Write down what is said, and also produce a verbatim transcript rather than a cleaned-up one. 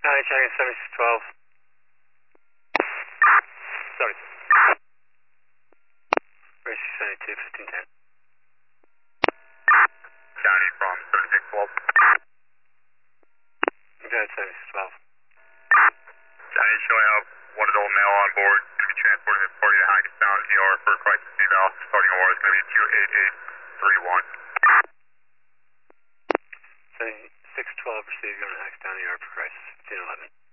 County checking seventy-six twelve. Sorry. Race seventy-two fifteen ten. County from seventy-six twelve. County seventy-six twelve. County showing up one adult male on board. Going to be transporting this party to Hackettstown E R for crisis eval. Starting O R is going to be two eight eight three one. seventy-six twelve received, going to Hackettstown E R for crisis fifteen eleven.